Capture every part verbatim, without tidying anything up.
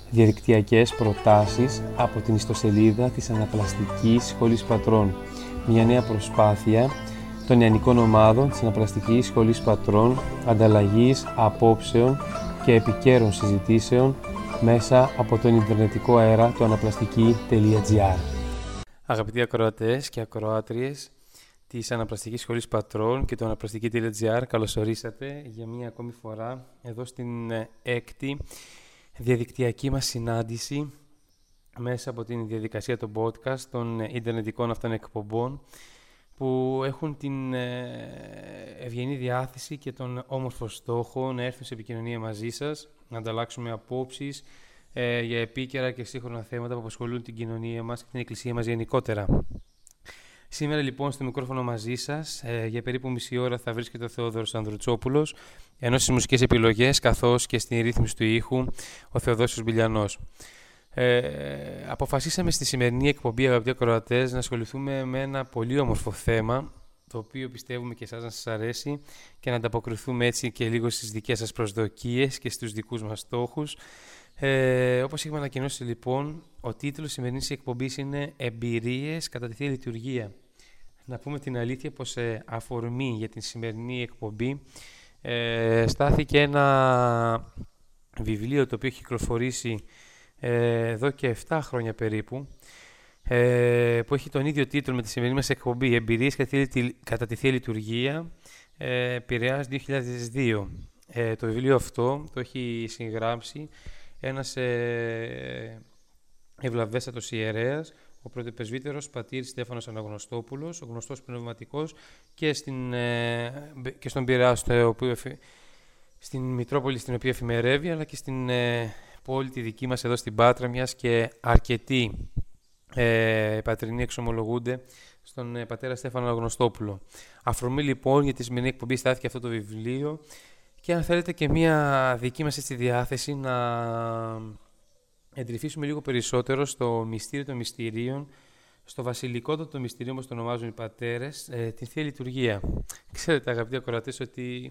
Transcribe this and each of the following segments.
διαδικτυακές προτάσεις από την ιστοσελίδα της Αναπλαστικής Σχολής Πατρών. Μια νέα προσπάθεια των νεανικών ομάδων της Αναπλαστικής Σχολής Πατρών, ανταλλαγής απόψεων και επικαίρων συζητήσεων μέσα από τον ιντερνετικό αέρα του αναπλαστική τελεία τζι άρ. Αγαπητοί ακροατές και ακροάτριες της Αναπλαστικής Σχολής Πατρών και του αναπλαστική τελεία τζι άρ, καλώς ορίσατε για μία ακόμη φορά εδώ στην έκτη διαδικτυακή μας συνάντηση μέσα από την διαδικασία των podcast των ιντερνετικών αυτών εκπομπών που έχουν την ευγενή διάθεση και τον όμορφο στόχο να έρθουν σε επικοινωνία μαζί σας, να ανταλλάξουμε απόψεις ε, για επίκαιρα και σύγχρονα θέματα που απασχολούν την κοινωνία μας και την εκκλησία μας γενικότερα. Σήμερα λοιπόν στο μικρόφωνο μαζί σας ε, για περίπου μισή ώρα θα βρίσκεται ο Θεόδωρος Ανδρουτσόπουλος, ενώ στις μουσικές επιλογές καθώς και στην ρύθμιση του ήχου ο Θεοδόσιος Μπηλιανός. Ε, αποφασίσαμε στη σημερινή εκπομπή, αγαπητοί ακροατές, να ασχοληθούμε με ένα πολύ όμορφο θέμα, το οποίο πιστεύουμε και εσάς να σας αρέσει και να ανταποκριθούμε έτσι και λίγο στις δικές σας προσδοκίες και στους δικούς μας στόχους. Ε, όπως είχαμε ανακοινώσει λοιπόν, ο τίτλος σημερινής εκπομπής είναι «Εμπειρίες κατά τη Θεία Λειτουργία». Να πούμε την αλήθεια πως ε, αφορμή για την σημερινή εκπομπή ε, στάθηκε ένα βιβλίο το οποίο έχει κυκλοφορήσει ε, εδώ και επτά χρόνια περίπου, ε, που έχει τον ίδιο τίτλο με τη σημερινή μας εκπομπή «Εμπειρίες κατά τη Θεία Λειτουργία», ε, Πειραιάς δύο χιλιάδες δύο. Ε, το βιβλίο αυτό το έχει συγγράψει ένας ε, ευλαβέστατος ιερέας, ο πρωτοπρεσβύτερος πατήρ Στέφανος Αναγνωστόπουλος, ο γνωστός πνευματικός και, στην, ε, και στον Πειραιά, στο οποίο, στην Μητρόπολη στην οποία εφημερεύει, αλλά και στην ε, πόλη τη δική μας εδώ στην Πάτρα, μιας και αρκετοί ε, πατρινοί εξομολογούνται στον ε, πατέρα Στέφανο Αναγνωστόπουλο. Αφορμή λοιπόν για τη σημερινή εκπομπή στάθηκε αυτό το βιβλίο και αν θέλετε και μια δική μας έτσι διάθεση να εντρυφήσουμε λίγο περισσότερο στο μυστήριο των μυστηρίων, στο βασιλικότατο το μυστήριο όπως το ονομάζουν οι πατέρες, ε, την Θεία Λειτουργία. Ξέρετε αγαπητοί ακροατές ότι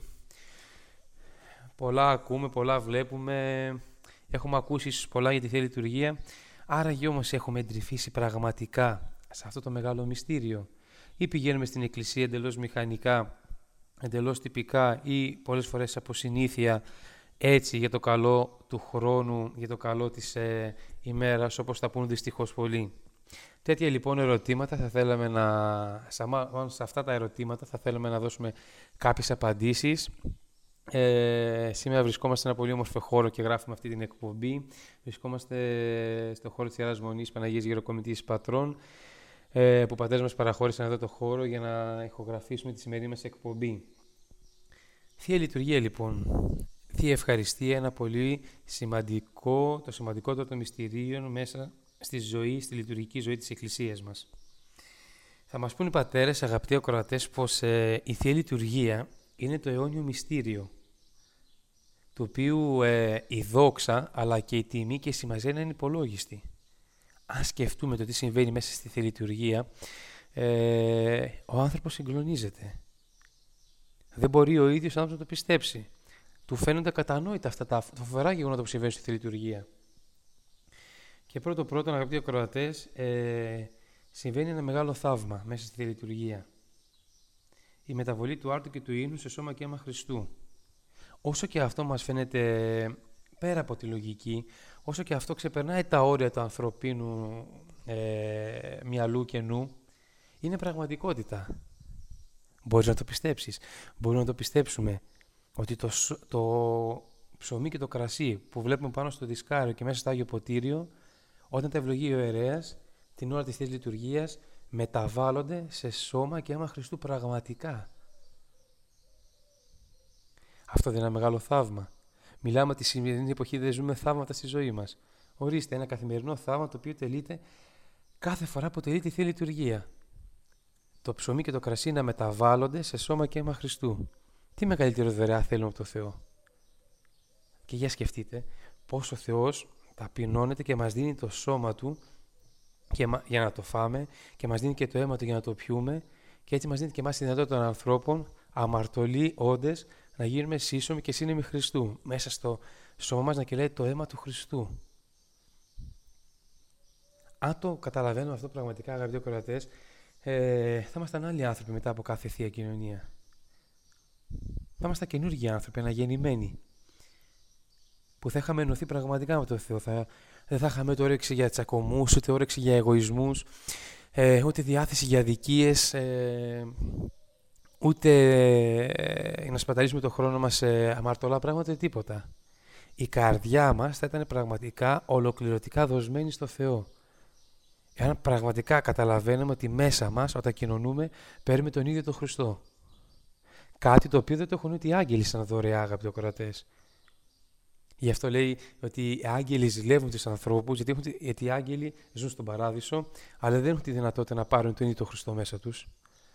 πολλά ακούμε, πολλά βλέπουμε, έχουμε ακούσει ίσως πολλά για τη Θεία Λειτουργία, άραγε όμως έχουμε εντρυφήσει πραγματικά σε αυτό το μεγάλο μυστήριο ή πηγαίνουμε στην εκκλησία εντελώς μηχανικά, εντελώς τυπικά ή πολλές φορές από συνήθεια έτσι για το καλό του χρόνου, για το καλό της ε, ημέρας, όπως τα πούν δυστυχώς πολλοί. Τέτοια λοιπόν ερωτήματα θα θέλαμε να, σε αυτά τα ερωτήματα θα θέλαμε να δώσουμε κάποιες απαντήσεις. Ε, σήμερα βρισκόμαστε σε ένα πολύ όμορφο χώρο και γράφουμε αυτή την εκπομπή. Βρισκόμαστε στο χώρο της Ιεράς Μονής Παναγίας Γεροκομιτής Πατρών, ε, που πατέρες μας παραχώρησαν εδώ το χώρο για να ηχογραφήσουμε τη σημερινή μας εκπομπή. Θεία Λειτουργία λοιπόν. Θεία Ευχαριστία, ένα πολύ σημαντικό, το σημαντικότερο των μυστηρίων μέσα στη ζωή, στη λειτουργική ζωή της Εκκλησίας μας. Θα μας πούν οι πατέρες, αγαπητοί ακροατές, πως ε, η Θεία Λειτουργία είναι το αιώνιο μυστήριο, το οποίο ε, η δόξα αλλά και η τιμή και η σημασία είναι υπολόγιστη. Αν σκεφτούμε το τι συμβαίνει μέσα στη Θεία Λειτουργία, ε, ο άνθρωπος συγκλονίζεται. Δεν μπορεί ο ίδιος άνθρωπος να το πιστέψει. Του φαίνονται κατανόητα αυτά τα φοβερά γεγονότα που συμβαίνουν στη Θεία Λειτουργία. Και πρώτο πρώτο, αγαπητοί ακροατές, ε, συμβαίνει ένα μεγάλο θαύμα μέσα στη Θεία Λειτουργία. Η μεταβολή του άρτου και του ίνου σε σώμα και αίμα Χριστού. Όσο και αυτό μας φαίνεται πέρα από τη λογική, όσο και αυτό ξεπερνάει τα όρια του ανθρωπίνου ε, μυαλού και νου, είναι πραγματικότητα. Μπορείς να το πιστέψεις. Μπορούμε να το πιστέψουμε ότι το, το ψωμί και το κρασί που βλέπουμε πάνω στο δισκάριο και μέσα στο Άγιο Ποτήριο, όταν τα ευλογεί ο ιερέας, την ώρα της Θείας Λειτουργίας, μεταβάλλονται σε σώμα και αίμα Χριστού πραγματικά. Αυτό δεν είναι ένα μεγάλο θαύμα. Μιλάμε ότι στη σημερινή εποχή δεν ζούμε θαύματα στη ζωή μας. Ορίστε, ένα καθημερινό θαύμα το οποίο τελείται κάθε φορά που τελείται η Θεία Λειτουργία. Το ψωμί και το κρασί να μεταβάλλονται σε σώμα και αίμα Χριστού. Τι μεγαλύτερο δωρεά θέλουμε από το Θεό. Και για σκεφτείτε πώς ο Θεός ταπεινώνεται και μας δίνει το σώμα Του και, για να το φάμε και μας δίνει και το αίμα Του για να το πιούμε και έτσι μας δίνει και εμάς τη δυνατότητα των ανθρώπων, αμαρτωλοί όντες, να γίνουμε σύσσωμοι και σύννεμοι Χριστού. Μέσα στο σώμα μας να κυλάει το αίμα του Χριστού. αν το καταλαβαίνουμε αυτό πραγματικά, αγαπητοί ακροατές, ε, θα ήμασταν άλλοι άνθρωποι μετά από κάθε Θεία Κοινωνία. Θα ήμασταν καινούργιοι άνθρωποι, αναγεννημένοι, που θα είχαμε ενωθεί πραγματικά με τον Θεό. Θα, δεν θα είχαμε ούτε όρεξη για τσακωμούς, ούτε όρεξη για εγωισμούς, ε, ούτε διάθεση για αδικίες, ε, ούτε ε, να σπαταλήσουμε τον χρόνο μας σε αμαρτωλά πράγματα, ούτε τίποτα. Η καρδιά μας θα ήταν πραγματικά ολοκληρωτικά δοσμένη στο Θεό. Εάν πραγματικά καταλαβαίνουμε ότι μέσα μας, όταν κοινωνούμε, παίρνουμε τον ίδιο τον Χριστό. Κάτι το οποίο δεν το έχουν ούτε οι άγγελοι σαν δωρεά, αγαπητοί ακροατές. Γι' αυτό λέει ότι οι άγγελοι ζηλεύουν τους ανθρώπους, γιατί, γιατί οι άγγελοι ζουν στον παράδεισο, αλλά δεν έχουν τη δυνατότητα να πάρουν τον ίδιο τον Χριστό μέσα τους.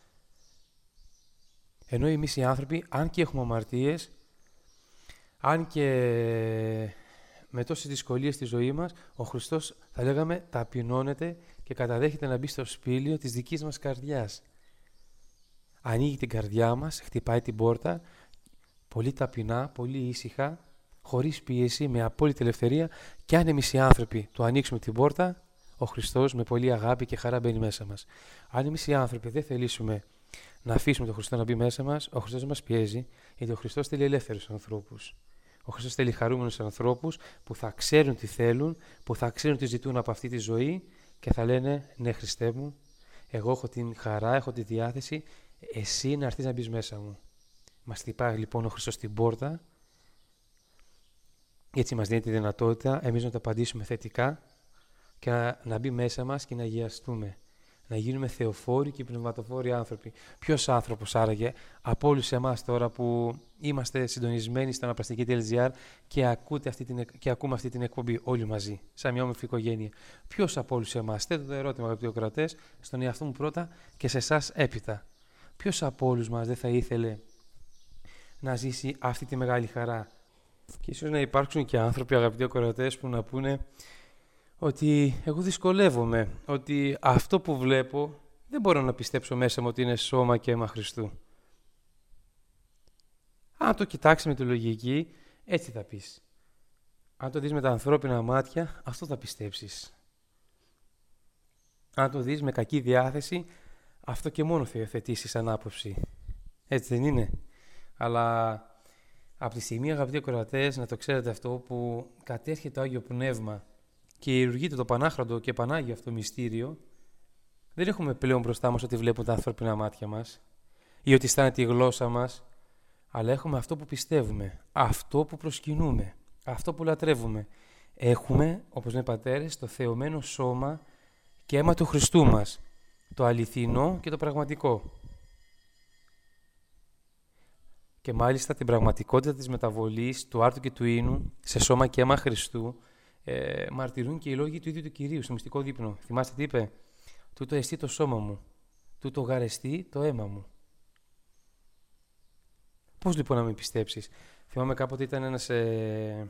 Ενώ εμείς οι άνθρωποι, αν και έχουμε αμαρτίες, αν και με τόσες δυσκολίες στη ζωή μας, ο Χριστός, θα λέγαμε, ταπεινώνεται και καταδέχεται να μπει στο σπήλαιο της δικής μας καρδιάς. Ανοίγει την καρδιά μας, χτυπάει την πόρτα, πολύ ταπεινά, πολύ ήσυχα, χωρίς πίεση, με απόλυτη ελευθερία, και αν εμείς οι άνθρωποι του ανοίξουμε την πόρτα, ο Χριστός με πολύ αγάπη και χαρά μπαίνει μέσα μας. Αν εμείς οι άνθρωποι δεν θελήσουμε να αφήσουμε τον Χριστό να μπει μέσα μας, ο Χριστός μας πιέζει, γιατί ο Χριστός θέλει ελεύθερους ανθρώπους. Ο Χριστός θέλει χαρούμενους ανθρώπους που θα ξέρουν τι θέλουν, που θα ξέρουν τι ζητούν από αυτή τη ζωή και θα λένε: ναι, Χριστέ μου, εγώ έχω την χαρά, έχω τη διάθεση, εσύ να έρθεις να μπεις μέσα μου. Μας χτυπάει λοιπόν ο Χριστός την πόρτα, έτσι μας δίνει τη δυνατότητα εμείς να το απαντήσουμε θετικά και να, να μπει μέσα μας και να αγιαστούμε. Να γίνουμε θεοφόροι και πνευματοφόροι άνθρωποι. Ποιος άνθρωπος άραγε από όλους εμάς τώρα που είμαστε συντονισμένοι στα αναπλαστική τελεία τζι άρ και, ακούτε αυτή την, και ακούμε αυτή την εκπομπή όλοι μαζί, σαν μια όμορφη οικογένεια? Ποιος από όλους εμάς, θέτω το ερώτημα, αγαπητοί ακροατές, στον εαυτό μου πρώτα και σε εσάς έπειτα. Ποιος από όλους μας δεν θα ήθελε να ζήσει αυτή τη μεγάλη χαρά? Και ίσως να υπάρξουν και άνθρωποι, αγαπητοί ακροατές, που να πούνε ότι εγώ δυσκολεύομαι, ότι αυτό που βλέπω δεν μπορώ να πιστέψω μέσα μου ότι είναι σώμα και αίμα Χριστού. Αν το κοιτάξεις με τη λογική, έτσι θα πεις. Αν το δεις με τα ανθρώπινα μάτια, αυτό θα πιστέψεις. Αν το δεις με κακή διάθεση, αυτό και μόνο θα υιοθετήσεις σαν άποψη. Έτσι δεν είναι? Αλλά από τη στιγμή, αγαπητοί ακροατές, να το ξέρετε αυτό, που κατέρχεται το Άγιο Πνεύμα και ιερουργείται το πανάχραντο και πανάγιο αυτό μυστήριο, δεν έχουμε πλέον μπροστά μας ότι βλέπουν τα ανθρώπινα μάτια μας ή ότι αισθάνεται η γλώσσα μας, αλλά έχουμε αυτό που πιστεύουμε, αυτό που προσκυνούμε, αυτό που λατρεύουμε. Έχουμε, όπως λένε οι πατέρες, το θεωμένο σώμα και αίμα του Χριστού μας, το αληθινό και το πραγματικό. Και μάλιστα την πραγματικότητα της μεταβολής του άρτου και του ίνου σε σώμα και αίμα Χριστού ε, μαρτυρούν και οι λόγοι του ίδιου του Κυρίου στο μυστικό δείπνο. Θυμάστε τι είπε? Τούτο εστί το σώμα μου, τούτο γαρεστί το αίμα μου. Πώς λοιπόν να μην πιστέψεις? Θυμάμαι κάποτε ήταν ένας, ε,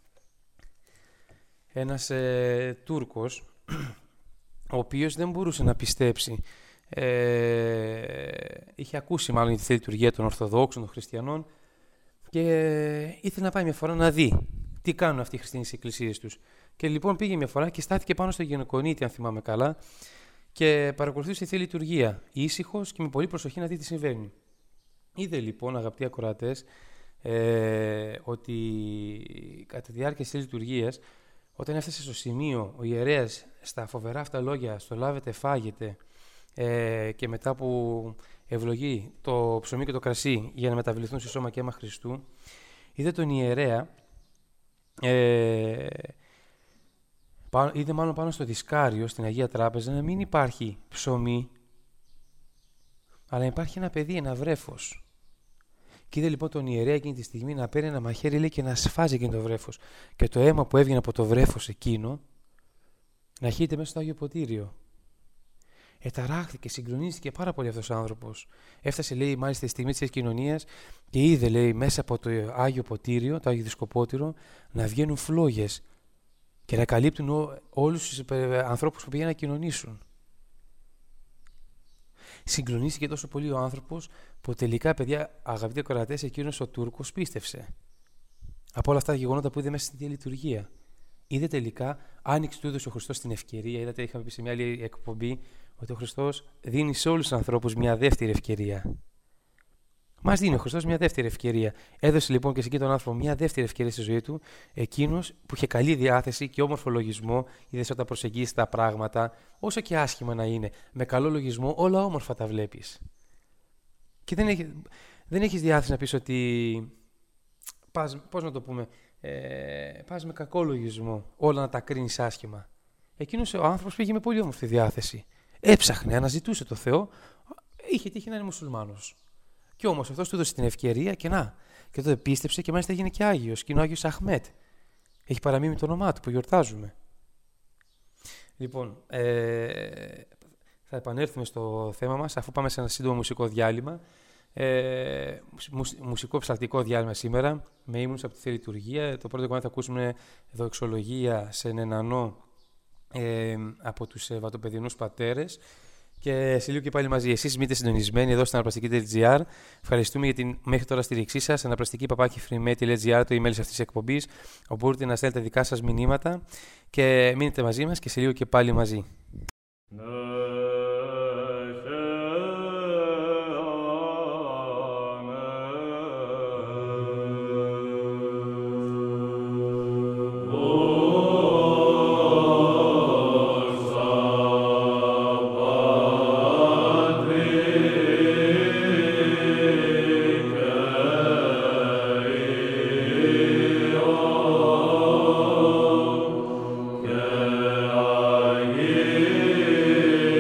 ένας ε, Τούρκος, ο οποίος δεν μπορούσε να πιστέψει. Ε, είχε ακούσει μάλλον τη λειτουργία των Ορθοδόξων, των Χριστιανών, και ήθελε να πάει μια φορά να δει τι κάνουν αυτοί οι χριστιανοί στις εκκλησίες τους. Και λοιπόν πήγε μια φορά και στάθηκε πάνω στο γυναικονίτη, αν θυμάμαι καλά, και παρακολουθούσε τη Θεία Λειτουργία, ήσυχος και με πολύ προσοχή να δει τι συμβαίνει. Είδε λοιπόν, αγαπητοί ακροατές, ε, ότι κατά τη διάρκεια της λειτουργίας, όταν έφτασε στο σημείο ο ιερέας στα φοβερά αυτά λόγια, στο λάβετε, φάγετε, ε, και μετά που ευλογεί το ψωμί και το κρασί για να μεταβληθούν σε σώμα και αίμα Χριστού, είδε τον ιερέα, ε, είδε μάλλον πάνω στο δισκάριο, στην Αγία Τράπεζα, να μην υπάρχει ψωμί, αλλά υπάρχει ένα παιδί, ένα βρέφος. Και είδε λοιπόν τον ιερέα εκείνη τη στιγμή να παίρνει ένα μαχαίρι, λέει, και να σφάζει εκείνο το βρέφος. Και το αίμα που έβγαινε από το βρέφος εκείνο να χύεται μέσα στο Άγιο Ποτήριο. Εταράχθηκε, συγκλονίστηκε πάρα πολύ αυτός ο άνθρωπος. Έφτασε, λέει, μάλιστα η στιγμή της κοινωνίας και είδε, λέει, μέσα από το Άγιο Ποτήριο, το Άγιο Δισκοπότηρο, να βγαίνουν φλόγες και να καλύπτουν ό, όλους τους ανθρώπους που πήγαιναν να κοινωνήσουν. Συγκλονίστηκε τόσο πολύ ο άνθρωπος που τελικά, παιδιά, αγαπητοί ακροατές, εκείνος ο Τούρκος πίστευσε από όλα αυτά τα γεγονότα που είδε μέσα στη Θεία Λειτουργία. είδε τελικά, άνοιξε του έδωσε ο Χριστός την ευκαιρία. Είδατε, είχαμε πει σε μια άλλη εκπομπή ότι ο Χριστός δίνει σε όλους τους ανθρώπους μια δεύτερη ευκαιρία. Μας δίνει ο Χριστός μια δεύτερη ευκαιρία. Έδωσε λοιπόν και σε εκείνον τον άνθρωπο μια δεύτερη ευκαιρία στη ζωή του, εκείνος που είχε καλή διάθεση και όμορφο λογισμό, είδες όταν προσεγγίσει τα πράγματα, όσο και άσχημα να είναι, με καλό λογισμό, όλα όμορφα τα βλέπεις. Και δεν, έχει, δεν έχεις διάθεση να πεις ότι. Πας, πώς να το πούμε, ε, πας με κακό λογισμό, όλα να τα κρίνεις άσχημα. Εκείνος ο άνθρωπος πήγε με πολύ όμορφη διάθεση. Έψαχνε, αναζητούσε το Θεό, είχε τύχει να είναι μουσουλμάνος. Και όμως αυτός του έδωσε την ευκαιρία και να, και τότε πίστεψε και μάλιστα έγινε και Άγιος, και είναι ο Άγιος Αχμέτ. Έχει παραμείνει το όνομά του που γιορτάζουμε. Λοιπόν, ε, θα επανέλθουμε στο θέμα μας, αφού πάμε σε ένα σύντομο μουσικό διάλειμμα. Ε, μουσικό ψαλτικό διάλειμμα σήμερα, με ύμνους από τη Θεία Λειτουργία. Το πρώτο κομμάτι θα ακούσουμε δοξολογία σε νενανό ε, από τους ε, βατοπαιδινούς πατέρες. Και σε λίγο και πάλι μαζί. Εσείς μείνετε συντονισμένοι εδώ στην αναπλαστική.gr. Ευχαριστούμε για την μέχρι τώρα στήριξή σας. αναπλαστική παπάκι free.gr, το email αυτής της εκπομπής, όπου μπορείτε να στέλνετε δικά σας μηνύματα. Και μείνετε μαζί μας και σε λίγο και πάλι μαζί. Yeah.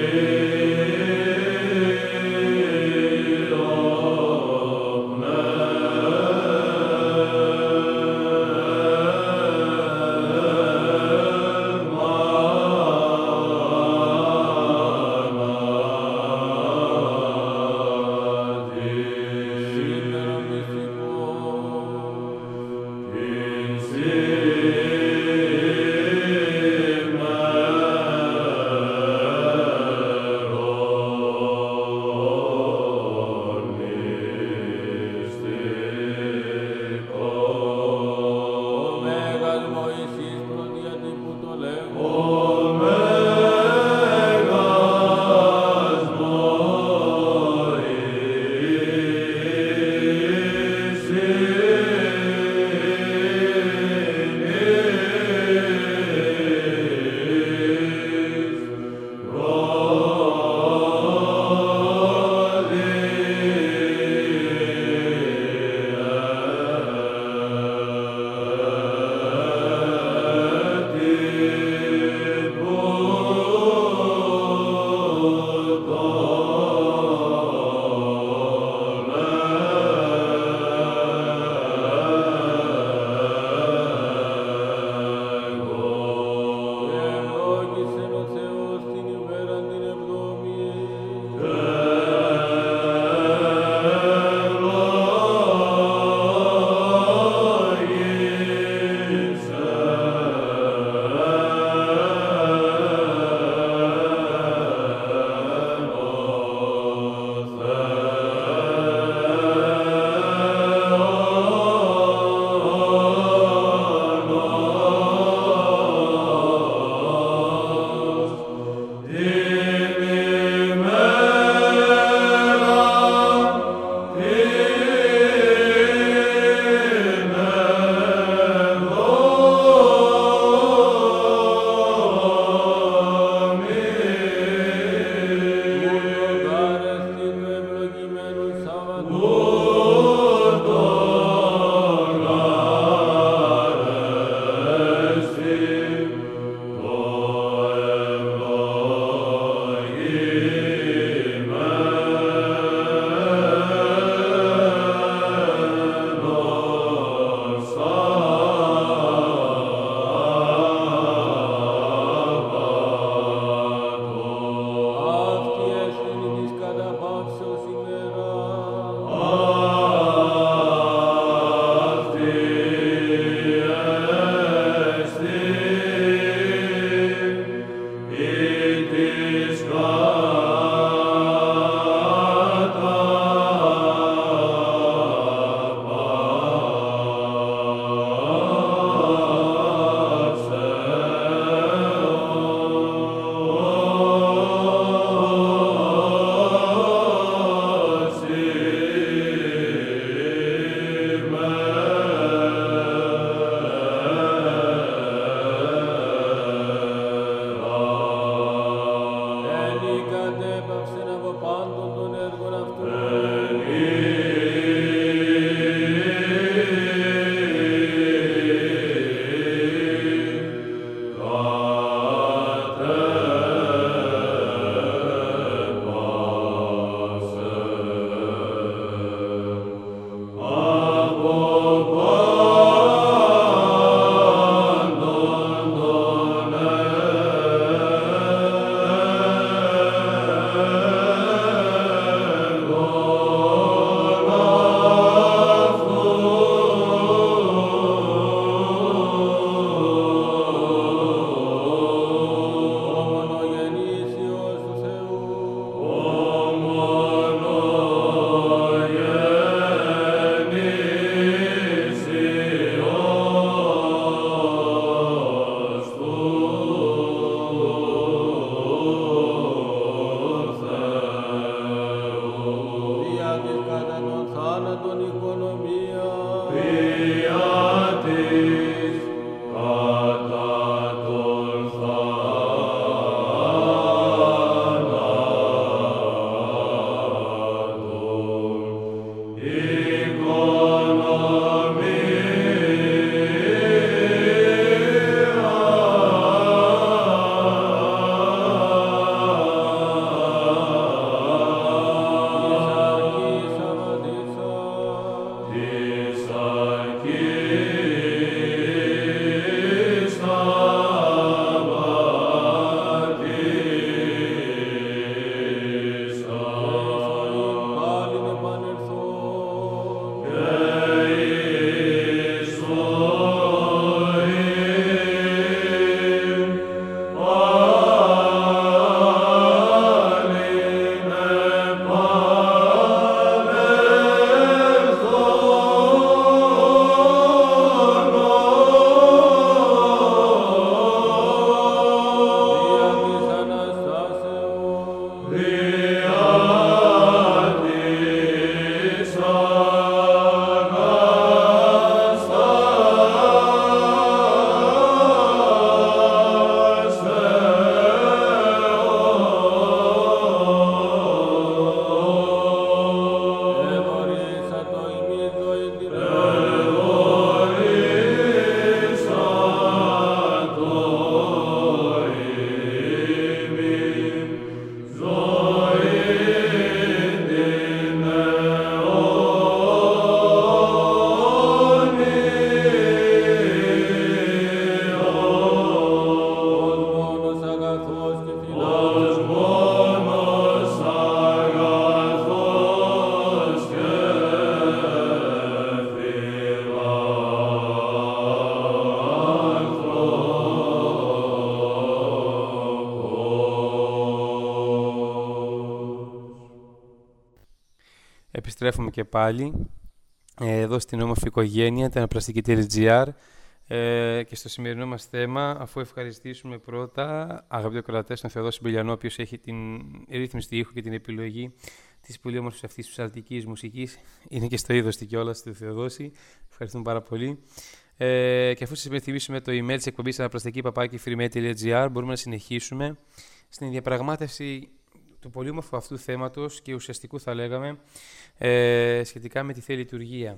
επιστρέφουμε και πάλι εδώ στην όμορφη οικογένεια, την αναπλαστική τελεία τζι άρ, και στο σημερινό μας θέμα, αφού ευχαριστήσουμε πρώτα, αγαπητοί ακροατές, τον Θεοδόση Μπελιανό, ο οποίος έχει την ρύθμιση του ήχου και την επιλογή της πολύ όμορφης αυτής της ψαλτικής μουσικής. Είναι και στο είδος του κιόλας του Θεοδόση. Ευχαριστούμε πάρα πολύ. Ε, και αφού σας υπενθυμίσουμε το email της εκπομπής αναπλαστική παπάκι free τελεία τζι άρ, μπορούμε να συνεχίσουμε στην διαπραγμάτευση του πολύ όμορφου αυτού θέματος και ουσιαστικού, θα λέγαμε, ε, σχετικά με τη Θεία Λειτουργία.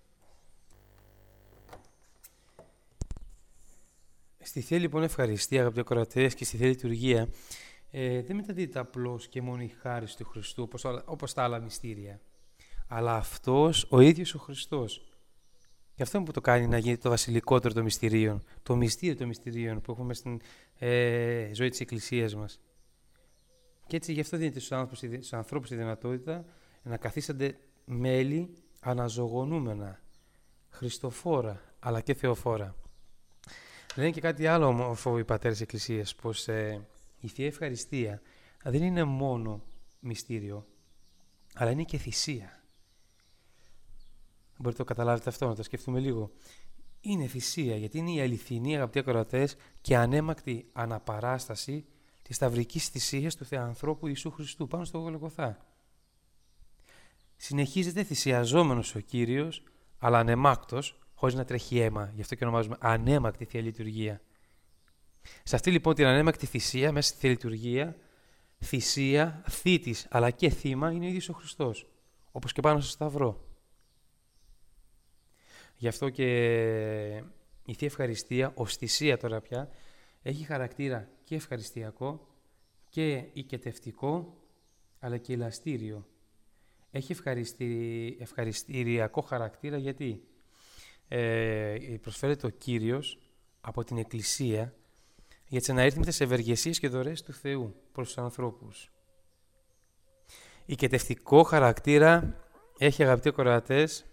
Στη Θεία λοιπόν ευχαριστία, αγαπητοί ακροατές, και στη Θεία Λειτουργία ε, δεν μεταδίδεται απλώς και μόνο η χάρις του Χριστού, όπως, όπως τα άλλα μυστήρια, αλλά αυτός ο ίδιος ο Χριστός. Και αυτό είναι που το κάνει να γίνει το βασιλικότερο των μυστηρίων, το μυστήριο των μυστηρίων που έχουμε στην ε, ζωή της Εκκλησίας μας. Και έτσι γι' αυτό δίνεται στους άνθρωπους, στους ανθρώπους η δυνατότητα να καθίστανται μέλη αναζωογονούμενα, χριστοφόρα, αλλά και θεοφόρα. Λένε και κάτι άλλο όμορφο οι πατέρες της Εκκλησίας, πως ε, η Θεία Ευχαριστία δεν είναι μόνο μυστήριο, αλλά είναι και θυσία. Μπορείτε να το καταλάβετε αυτό, να το σκεφτούμε λίγο. Είναι θυσία, γιατί είναι η αληθινή, αγαπητοί ακροατές, και ανέμακτη αναπαράσταση της σταυρικής θυσίας του Θεανθρώπου Ιησού Χριστού πάνω στο Γολγοθά. Συνεχίζεται θυσιαζόμενος ο Κύριος, αλλά ανεμάκτος, χωρίς να τρέχει αίμα. Γι' αυτό και ονομάζουμε ανέμακτη Θεία Λειτουργία. Σε αυτή λοιπόν την ανέμακτη θυσία, μέσα στη Θεία Λειτουργία, θυσία, θήτης, αλλά και θύμα είναι ο ίδιος ο Χριστός, όπως και πάνω στο Σταυρό. Γι' αυτό και η Θεία Ευχαριστία, ως θυσία τώρα πια, έχει χαρακτήρα και ευχαριστιακό και οικετευτικό, αλλά και ελαστήριο. Έχει ευχαριστη... ευχαριστηριακό χαρακτήρα γιατί ε, προσφέρεται ο Κύριος από την Εκκλησία για να έρθει με τις ευεργεσίες και δωρεές του Θεού προς τους ανθρώπους. Οικετευτικό χαρακτήρα έχει, αγαπητοί ακροατές,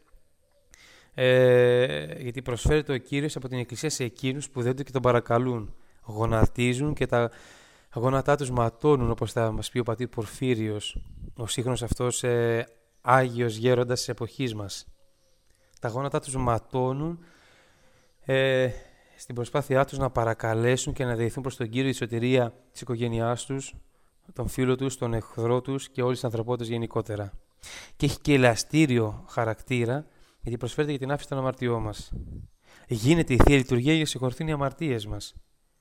ε, γιατί προσφέρεται ο Κύριος από την Εκκλησία σε εκείνους που δένται και τον παρακαλούν. Γονατίζουν και τα γόνατά τους ματώνουν, όπως θα μας πει ο πατήρ Πορφύριος, ο σύγχρονος αυτός ε, Άγιος Γέροντας της εποχής μας. Τα γόνατά τους ματώνουν ε, στην προσπάθειά τους να παρακαλέσουν και να δεηθούν προς τον Κύριο τη σωτηρία της οικογένειάς τους, τον φίλο τους, τον εχθρό τους και όλης της ανθρωπότητας γενικότερα. Και έχει και ελαστήριο χαρακτήρα, γιατί προσφέρεται για την άφηση των αμαρτιών μας. Γίνεται η Θεία Λειτουργία για να συγχωρηθούν οι αμαρτίες μας.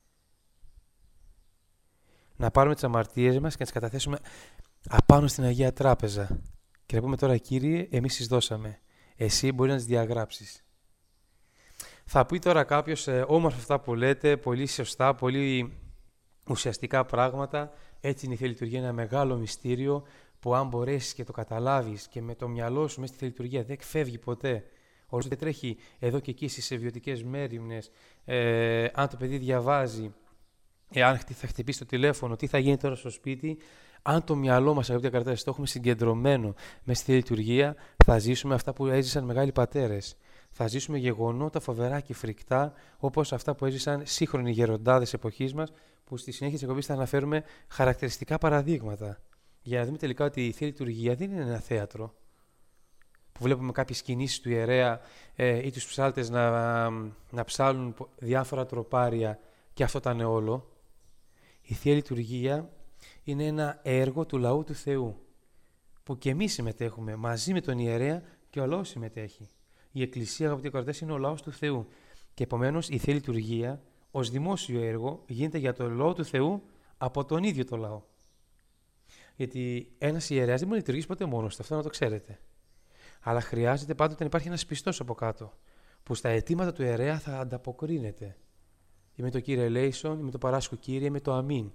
Να πάρουμε τις αμαρτίες μας και να τις καταθέσουμε απάνω στην Αγία Τράπεζα. Και να πούμε τώρα, Κύριε, εμείς τις δώσαμε. Εσύ μπορεί να τις διαγράψεις. Θα πει τώρα κάποιος, ε, όμορφα αυτά που λέτε, πολύ σωστά, πολύ ουσιαστικά πράγματα. Έτσι είναι η Θεία Λειτουργία, ένα μεγάλο μυστήριο που αν μπορέσεις και το καταλάβεις και με το μυαλό σου μέσα στη Θεία Λειτουργία δεν φεύγει ποτέ. Όσο δεν τρέχει εδώ και εκεί στις ευβιωτικές μέριμνες, ε, αν το παιδί διαβάζει, εάν θα χτυπήσει το τηλέφωνο, τι θα γίνει τώρα στο σπίτι, αν το μυαλό μας, αγαπητοί ακροατές, το έχουμε συγκεντρωμένο μέσα στη Λειτουργία, θα ζήσουμε αυτά που έζησαν μεγάλοι πατέρες. Θα ζήσουμε γεγονότα φοβερά και φρικτά, όπως αυτά που έζησαν σύγχρονοι γεροντάδες εποχής μας, που στη συνέχεια της εκπομπής θα αναφέρουμε χαρακτηριστικά παραδείγματα. Για να δούμε τελικά ότι η Θεία Λειτουργία δεν είναι ένα θέατρο, που βλέπουμε κάποιες κινήσεις του ιερέα ε, ή τους ψάλτες να, να ψάλουν διάφορα τροπάρια και αυτό ήταν όλο. Η Θεία Λειτουργία είναι ένα έργο του λαού του Θεού, που και εμείς συμμετέχουμε μαζί με τον ιερέα και ο λαός συμμετέχει. Η Εκκλησία, αγαπητοί ακροατές, είναι ο λαός του Θεού και επομένως η Θεία Λειτουργία ως δημόσιο έργο γίνεται για το λαό του Θεού από τον ίδιο το λαό. Γιατί ένας ιερέας δεν μπορεί να λειτουργήσει ποτέ μόνος του, αυτό να το ξέρετε. Αλλά χρειάζεται πάντοτε να υπάρχει ένας πιστός από κάτω, που στα αιτήματα του ιερέα θα ανταποκρίνεται. Ή με το Κύριε Ελέησον, ή με το Παράσχου Κύριε, ή με το Αμήν.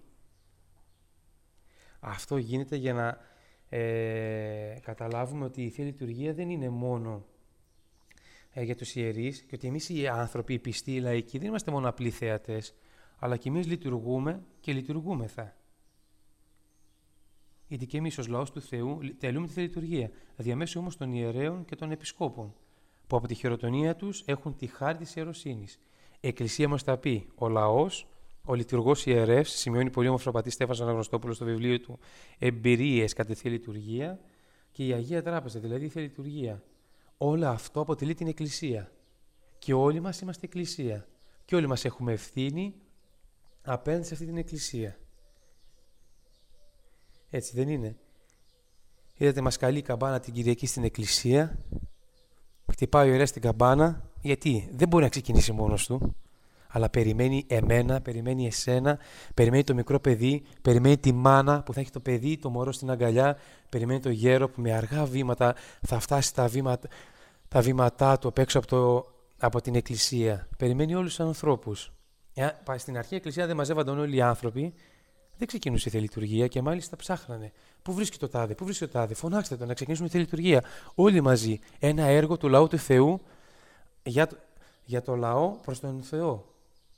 Αυτό γίνεται για να ε, καταλάβουμε ότι η Θεία Λειτουργία δεν είναι μόνο ε, για τους ιερείς και ότι εμείς οι άνθρωποι, οι πιστοί, οι λαϊκοί, δεν είμαστε μόνο απλοί θεατές, αλλά και εμείς λειτουργούμε και λειτουργούμεθα. Γιατί και εμείς ως λαός του Θεού τελούμε τη Θεία Λειτουργία, διαμέσου όμως των ιερέων και των επισκόπων, που από τη χειροτονία τους έχουν τη χάρη της ιεροσύνης. Η Εκκλησία μας τα πει, ο λαός, ο λειτουργός ιερεύς, σημειώνει πολύ όμορφα ο πατήρ Στέφανος Αναγνωστόπουλος στο βιβλίο του «Εμπειρίες κατά τη Θεία Λειτουργία», και η Αγία Τράπεζα, δηλαδή η Θεία Λειτουργία. Όλο αυτό αποτελεί την Εκκλησία. Και όλοι μας είμαστε Εκκλησία. Και όλοι μας έχουμε ευθύνη απέναντι σε αυτή την Εκκλησία. Έτσι δεν είναι? Είδατε, μας καλεί η καμπάνα την Κυριακή στην Εκκλησία. Χτυπάει ο ιερέας την καμπάνα. Γιατί? Δεν μπορεί να ξεκινήσει μόνος του. Αλλά περιμένει εμένα, περιμένει εσένα, περιμένει το μικρό παιδί, περιμένει τη μάνα που θα έχει το παιδί, το μωρό στην αγκαλιά, περιμένει το γέρο που με αργά βήματα θα φτάσει τα βήματα, τα βήματά του απ' έξω από, το, από την Εκκλησία. Περιμένει όλους τους ανθρώπους. Στην αρχή η Εκκλησία δεν μαζεύονταν όλοι οι άνθρωποι, δεν ξεκινούσε η Θεία Λειτουργία και μάλιστα ψάχνανε. Πού βρίσκει το τάδε, πού βρίσκει το τάδε, φωνάξτε το να ξεκινήσουμε τη Θεία Λειτουργία. Όλοι μαζί. Ένα έργο του λαού του Θεού για το, για το λαό προς τον Θεό.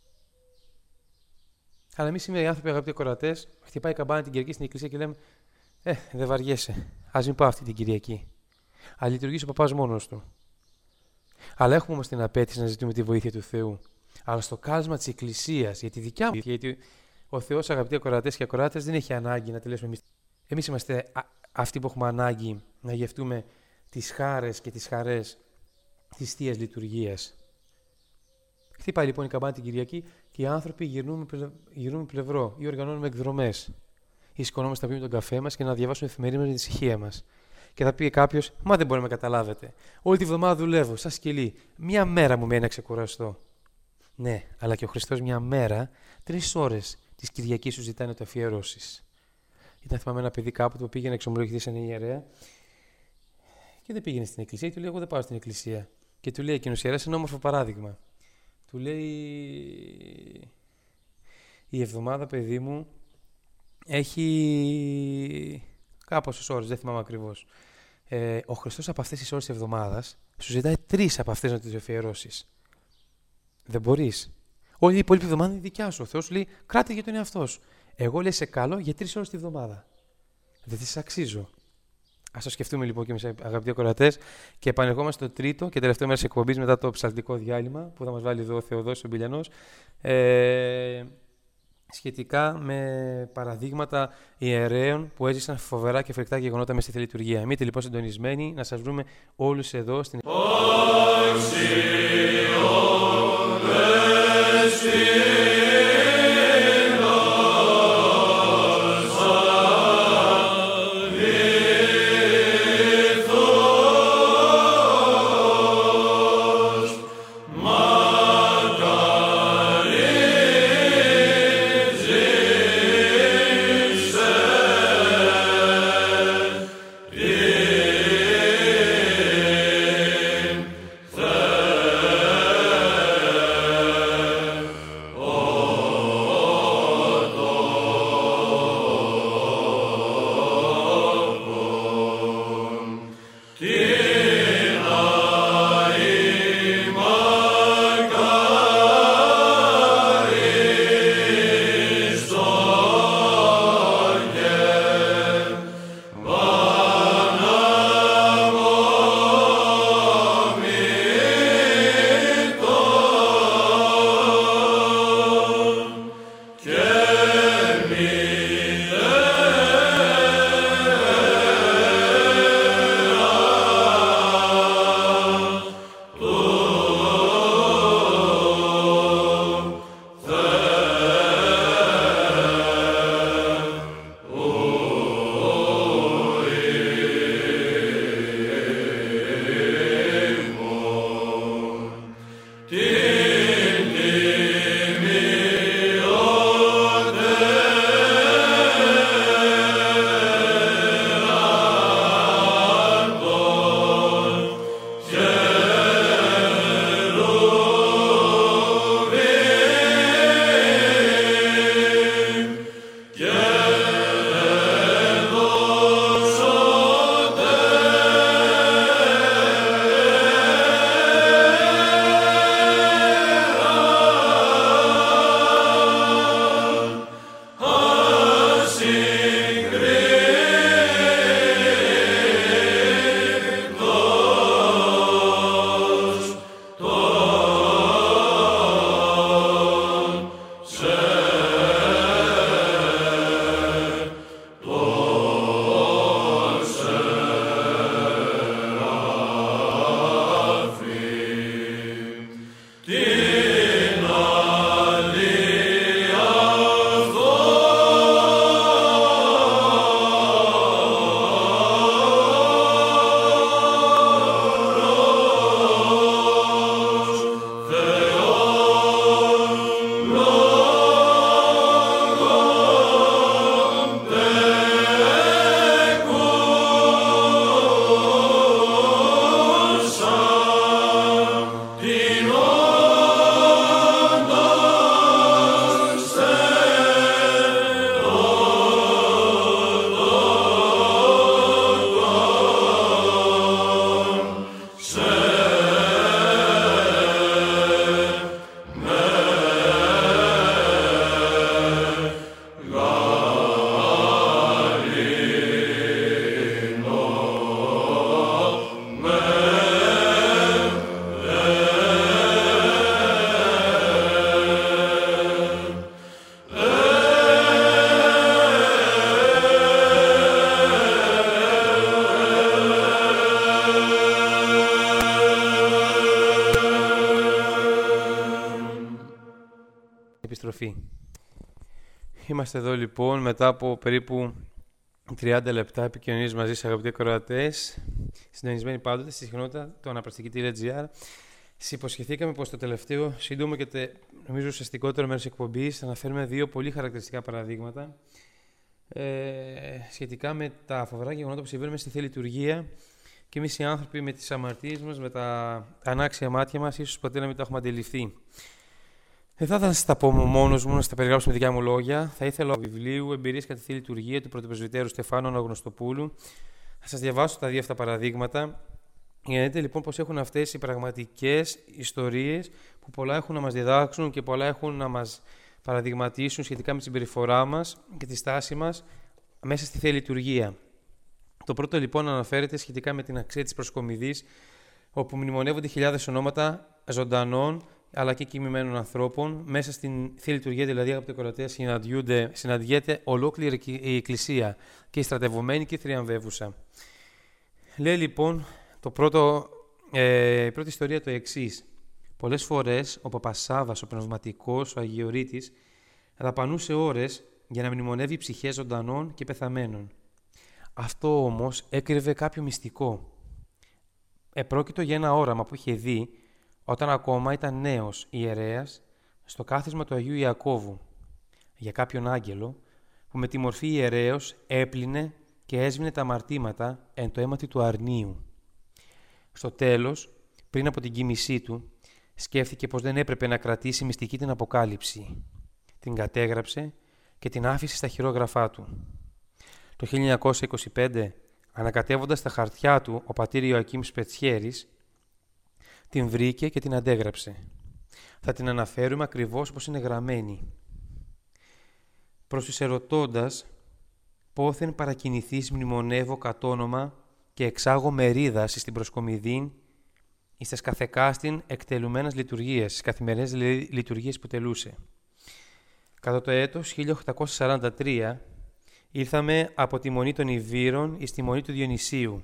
Αλλά εμείς σήμερα οι άνθρωποι, αγαπητοί ακροατές, χτυπάει η καμπάνα την Κυριακή στην Εκκλησία και λέμε: Ε, δεν βαριέσαι. Ας μην πάω αυτή την Κυριακή. Α λειτουργήσει ο παπάς μόνος του. Αλλά έχουμε όμως την απέτηση να ζητούμε τη βοήθεια του Θεού. Αλλά στο κάλεσμα της Εκκλησίας, για τη δικιά μου, γιατί ο Θεός, αγαπητοί ακροατές και ακροάτες, δεν έχει ανάγκη να τελέσουμε εμείς. Εμείς είμαστε αυτοί που έχουμε ανάγκη να γευτούμε τις χάρες και τις χαρές της Θείας Λειτουργίας. Χτυπάει λοιπόν η καμπάνα την Κυριακή και οι άνθρωποι γυρνούμε, γυρνούμε πλευρό ή οργανώνουμε εκδρομές. Ή σηκωνόμαστε να πιούμε τον καφέ μας και να διαβάσουμε εφημερίδες με την ησυχία μας. Και θα πει κάποιος: Μα δεν μπορεί να με καταλάβετε. Όλη τη βδομάδα δουλεύω, σαν σκυλί. Μια μέρα μου μένει να ξεκουραστώ. Ναι, αλλά και ο Χριστός μια μέρα, τρεις ώρες της Κυριακής σου ζητάει να το αφιερώσεις. Ήταν, θυμάμαι, ένα παιδί κάπου που πήγε να εξομολογηθεί σε ένα ιερέα και δεν πήγαινε στην Εκκλησία. Και του λέει: Εγώ δεν πάω στην Εκκλησία. Και του λέει εκείνος ιερέας ένα όμορφο παράδειγμα. Του λέει: Η εβδομάδα, παιδί μου, έχει κάπωσες ώρες, δεν θυμάμαι ακριβώς. Ε, ο Χριστός από αυτές τις ώρες της εβδομάδας σου ζητάει τρεις από αυτές να τις αφιερώσεις. Δεν μπορείς. Όλη η υπόλοιπη εβδομάδα είναι δικιά σου. Ο Θεός σου λέει: Κράτε για τον εαυτό σου. Εγώ λέει: Σε καλό για τρεις ώρες τη εβδομάδα. Δεν τις αξίζω. Ας το σκεφτούμε λοιπόν και εμείς, αγαπητοί ακροατές, και επανερχόμαστε στο τρίτο και τελευταίο μέρος εκπομπής μετά το ψαλτικό διάλειμμα που θα μας βάλει εδώ ο Θεοδόσης ο Μπηλιανός, ε, σχετικά με παραδείγματα ιερέων που έζησαν φοβερά και φρικτά γεγονότα μέσα στη Θεία Λειτουργία. Μείνετε λοιπόν συντονισμένοι, να σας βρούμε όλους εδώ στην. Oh Είμαστε εδώ λοιπόν μετά από περίπου τριάντα λεπτά επικοινωνίας μαζί σας, αγαπητοί ακροατές, συντονισμένοι πάντοτε στη συχνότητα του αναπραστική τελεία τζι άρ. Σας υποσχεθήκαμε πως το τελευταίο σύντομο και τε, νομίζω ουσιαστικότερο μέρος εκπομπής θα αναφέρουμε δύο πολύ χαρακτηριστικά παραδείγματα ε, σχετικά με τα φοβερά γεγονότα που συμβαίνουν στη Θεία Λειτουργία και εμείς οι άνθρωποι με τις αμαρτίες μας, με τα ανάξια μάτια μας, ίσως ποτέ να μην τα έχουμε αντιληφθεί. Δεν θα ήθελα να σας τα πω μόνος μου, να σας τα περιγράψω με δικιά μου λόγια. Θα ήθελα από βιβλίου Εμπειρίες κατά τη Θεία Λειτουργία του πρωτοπρεσβυτέρου Στεφάνου Αναγνωστοπούλου. Θα σας διαβάσω τα δύο αυτά παραδείγματα. Για να δείτε λοιπόν πως έχουν αυτές οι πραγματικές ιστορίες που πολλά έχουν να μας διδάξουν και πολλά έχουν να μας παραδειγματίσουν σχετικά με τη συμπεριφορά μας και τη στάση μας μέσα στη Θεία Λειτουργία. Το πρώτο λοιπόν αναφέρεται σχετικά με την αξία της προσκομιδής, όπου μνημονεύονται χιλιάδες ονόματα ζωντανών αλλά και κοιμημένων ανθρώπων. Μέσα στην Θεία Λειτουργία, δηλαδή, αγαπητοί ακροατές, συναντιέται ολόκληρη η Εκκλησία, και η στρατευμένη και η θριαμβεύουσα. Λέει λοιπόν το πρώτο, ε, η πρώτη ιστορία το εξής. Πολλές φορές ο Παπας Σάββας, ο πνευματικός, ο Αγιορείτης, δαπανούσε ώρες για να μνημονεύει ψυχές ζωντανών και πεθαμένων. Αυτό όμως έκρυβε κάποιο μυστικό. Επρόκειτο για ένα όραμα που είχε δει όταν ακόμα ήταν νέος ιερέας στο κάθισμα του Αγίου Ιακώβου, για κάποιον άγγελο που με τη μορφή ιερέως έπλυνε και έσβηνε τα αμαρτήματα εν το αίματι του αρνίου. Στο τέλος, πριν από την κοίμησή του, σκέφτηκε πως δεν έπρεπε να κρατήσει μυστική την Αποκάλυψη. Την κατέγραψε και την άφησε στα χειρόγραφά του. Το χίλια εννιακόσια είκοσι πέντε, ανακατεύοντας τα χαρτιά του ο πατήρ Ιωακήμ Σπετσιέρης, την βρήκε και την αντέγραψε. Θα την αναφέρουμε ακριβώς όπως είναι γραμμένη. Προς τους ερωτώντας, πόθεν παρακινηθείς μνημονεύω κατ' όνομα και εξάγω μερίδα στην προσκομιδήν εις τας καθεκάστην εκτελουμένας λειτουργίες, στις καθημερινές λειτουργίες που τελούσε. Κατά το έτος χίλια οκτακόσια σαράντα τρία ήρθαμε από τη Μονή των Ιβύρων εις τη Μονή του Διονυσίου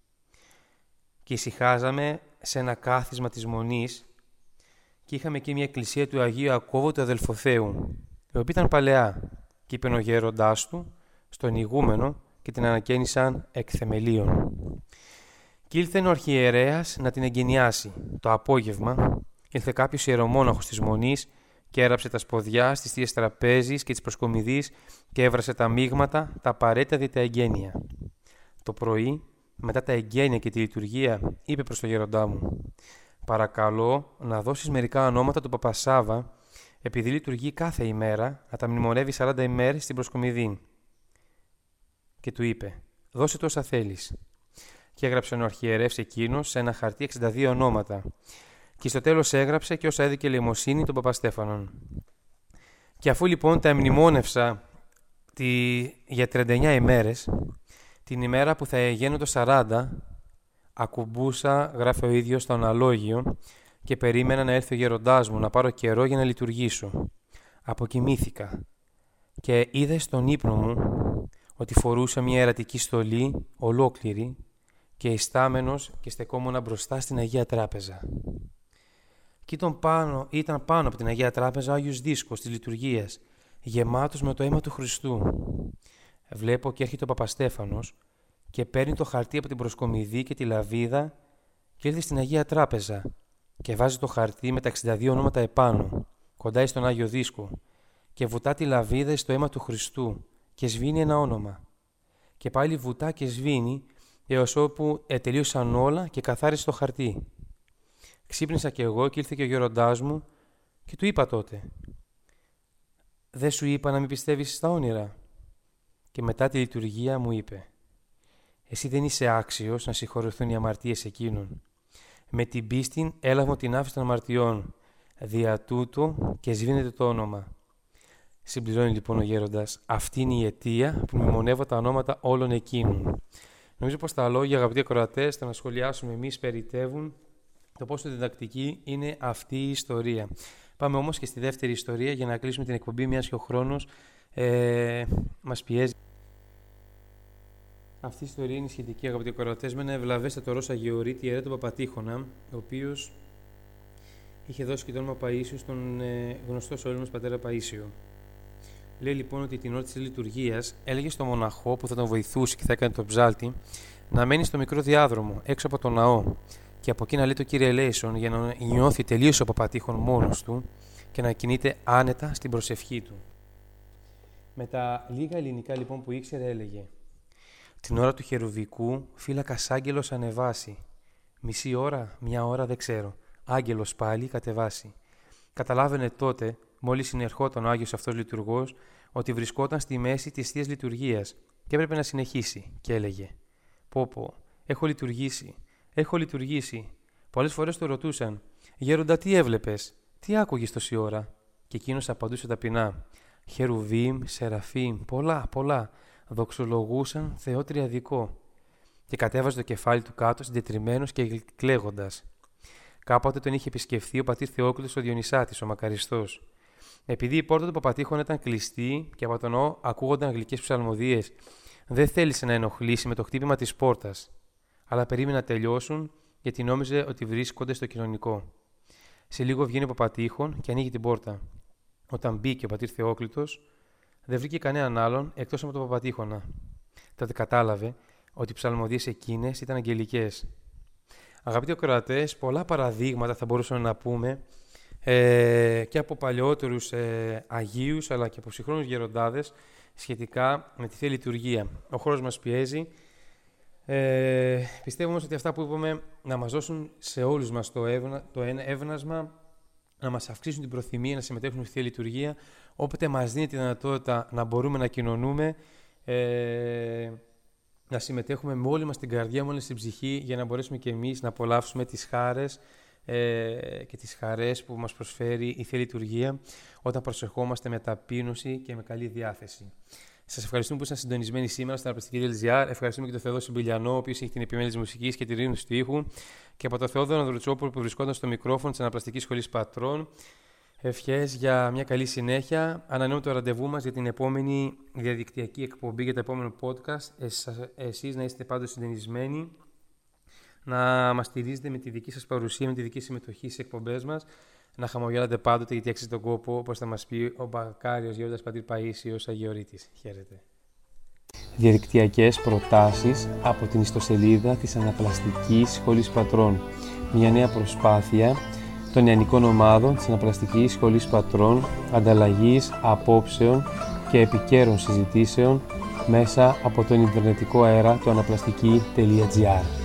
και ησυχάζαμε σε ένα κάθισμα της Μονής και είχαμε εκεί μια εκκλησία του Αγίου Ιακώβου του Αδελφοθέου, η οποία ήταν παλαιά, και είπε ο γέροντάς του στον ηγούμενο και την ανακαίνισαν εκ θεμελίων. Και ήλθε ο αρχιερέας να την εγκαινιάσει. Το απόγευμα ήλθε κάποιος ιερομόναχος της Μονής και έραψε τα σποδιά στις θείες τραπέζης και της προσκομιδής και έβρασε τα μείγματα, τα απαραίτητα δι' τα εγγένεια. Το πρωί, μετά τα εγγένεια και τη λειτουργία, είπε προς τον γέροντά μου: «Παρακαλώ να δώσεις μερικά ονόματα του Παπασάβα, επειδή λειτουργεί κάθε ημέρα, να τα μνημονεύει σαράντα ημέρες στην προσκομιδή». Και του είπε: «Δώσε το όσα θέλεις». Και έγραψε ο αρχιερεύς εκείνος σε ένα χαρτί εξήντα δύο ονόματα. Και στο τέλος έγραψε και όσα έδικε ελεημοσύνη τον Παπαστέφανον. Και αφού λοιπόν τα εμνημόνευσα τη... για τριάντα εννέα ημέρες, την ημέρα που θα γίνονται σαράντα, ακουμπούσα, γράφει ο ίδιος, στον αλόγιο και περίμενα να έρθει ο γέροντάς μου να πάρω καιρό για να λειτουργήσω. Αποκοιμήθηκα και είδα στον ύπνο μου ότι φορούσα μια ιερατική στολή ολόκληρη και ιστάμενος και στεκόμουν μπροστά στην Αγία Τράπεζα. Και ήταν πάνω, ήταν πάνω από την Αγία Τράπεζα ο Άγιος Δίσκος της λειτουργίας, γεμάτος με το αίμα του Χριστού. Βλέπω και έρχεται ο Παπαστέφανος και παίρνει το χαρτί από την προσκομιδή και τη λαβίδα και ήρθε στην Αγία Τράπεζα και βάζει το χαρτί με τα εξήντα δύο ονόματα επάνω, κοντά στον Άγιο Δίσκο, και βουτά τη λαβίδα στο αίμα του Χριστού και σβήνει ένα όνομα. Και πάλι βουτά και σβήνει έως όπου τελείωσαν όλα και καθάρισε το χαρτί. Ξύπνησα κι εγώ και ήρθε και ο γέροντάς μου και του είπα τότε: «Δεν σου είπα να μην πιστεύεις στα όνειρα?» Και μετά τη λειτουργία μου είπε: «Εσύ δεν είσαι άξιος να συγχωρεθούν οι αμαρτίες εκείνων. Με την πίστη έλαβα την άφηση των αμαρτιών. Δια τούτο και σβήνεται το όνομα». Συμπληρώνει λοιπόν ο γέροντας: «Αυτή είναι η αιτία που μνημονεύω τα ονόματα όλων εκείνων». Νομίζω πως τα λόγια, αγαπητοί ακροατές, θα να σχολιάσουμε εμείς, περιτεύουν το πόσο διδακτική είναι αυτή η ιστορία. Πάμε όμως και στη δεύτερη ιστορία για να κλείσουμε την εκπομπή, μιας και ο χρόνος ε, μας πιέζει. Αυτή η ιστορία είναι σχετική, αγαπητοί ακροατές, με ένα ευλαβέστατο Ρώσα Αγιορείτη, ιερέα του Παπατήχωνα, ο οποίος είχε δώσει και το όνομα Παΐσιο στον ε, γνωστό σε όλους μας πατέρα Παΐσιο. Λέει λοιπόν ότι την ώρα της λειτουργίας έλεγε στο μοναχό που θα τον βοηθούσε και θα έκανε τον ψάλτη να μένει στο μικρό διάδρομο έξω από τον ναό και από εκεί να λέει το Κύριε Ελέησον για να νιώθει τελείως ο Παπατήχων μόνος του και να κινείται άνετα στην προσευχή του. Με τα λίγα ελληνικά λοιπόν που ήξερε έλεγε «Την ώρα του χερουβικού φύλακας άγγελος ανεβάσει. Μισή ώρα, μια ώρα δεν ξέρω. Άγγελος πάλι κατεβάσει». Καταλάβαινε τότε, μόλις συνερχόταν ο Άγιος αυτός λειτουργός, ότι βρισκόταν στη μέση της Θείας Λειτουργίας και έπρεπε να συνεχίσει και έλεγε «Πω πω, έχω λειτουργήσει, έχω λειτουργήσει». Πολλές φορές το ρωτούσαν «Γέροντα, τι έβλεπες, τι άκουγες τόση ώρα?» Και εκείνος απαντούσε ταπεινά «Χερουβίμ, Σεραφείμ, πολλά, πολλά, δοξολογούσαν Θεό Τριαδικό». Και κατέβαζε το κεφάλι του κάτω συντετριμμένος και κλαίγοντας. Κάποτε τον είχε επισκεφθεί ο πατήρ Θεόκλητος ο Διονυσάτης, ο Μακαριστός. Επειδή η πόρτα του Παπατήχων ήταν κλειστή και από τον ναό ακούγονταν γλυκές ψαλμοδίες, δεν θέλησε να ενοχλήσει με το χτύπημα της πόρτας, αλλά περίμενε να τελειώσουν γιατί νόμιζε ότι βρίσκονται στο κοινωνικό. Σε λίγο βγαίνει ο Παπατήχων και ανοίγει την πόρτα. Όταν μπήκε ο πατήρ Θεόκλητος, δεν βρήκε κανέναν άλλον εκτός από τον Παπατήχωνα. Τότε κατάλαβε ότι οι ψαλμοδίες εκείνες ήταν αγγελικές. Αγαπητοί ακροατές, πολλά παραδείγματα θα μπορούσαμε να πούμε ε, και από παλαιότερους ε, Αγίους αλλά και από συγχρόνους γεροντάδες σχετικά με τη Θεία Λειτουργία. Ο χρόνος μας πιέζει. Ε, πιστεύω όμως ότι αυτά που είπαμε να μας δώσουν σε όλους μας το, εύνα, το εύνασμα, να μας αυξήσουν την προθυμία να συμμετέχουν στη Θεία Λειτουργία, όποτε μας δίνει τη δυνατότητα να μπορούμε να κοινωνούμε, ε, να συμμετέχουμε με όλη μας την καρδιά, με όλη την ψυχή, για να μπορέσουμε και εμείς να απολαύσουμε τις χάρες ε, και τις χαρές που μας προσφέρει η Θεία Λειτουργία, όταν προσευχόμαστε με ταπείνωση και με καλή διάθεση. Σας ευχαριστούμε που ήσασταν συντονισμένοι σήμερα στην Αναπλαστική τελεία τζι άρ. Ευχαριστούμε και τον Θεόδωρο Μπιλιανό, ο οποίος έχει την επιμέλεια της μουσικής και τη ρύθμιση του ήχου, και από τον Θεόδωρο Ανδρουτσόπουλο που βρισκόταν στο μικρόφωνο της Αναπλαστικής Σχολής Πατρών. Ευχές για μια καλή συνέχεια. Ανανεώνουμε το ραντεβού μας για την επόμενη διαδικτυακή εκπομπή, για το επόμενο podcast. Εσείς να είστε πάντως συντονισμένοι, να μας στηρίζετε με τη δική σας παρουσία, με τη δική συμμετοχή στις εκπομπές μας, να χαμογελάτε πάντοτε γιατί αξίζει τον κόπο, όπως θα μας πει ο Μπακάριος Γέροντας Πατήρ Παΐσιος Αγιορείτης. Χαίρετε. Διαδικτυακές προτάσεις από την ιστοσελίδα της Αναπλαστικής Σχολής Πατρών. Μια νέα προσπάθεια των νεανικών ομάδων της Αναπλαστικής Σχολής Πατρών, ανταλλαγής απόψεων και επικαίρων συζητήσεων μέσα από τον ιντερνετικό αέρα του αναπλαστική τελεία τζι άρ.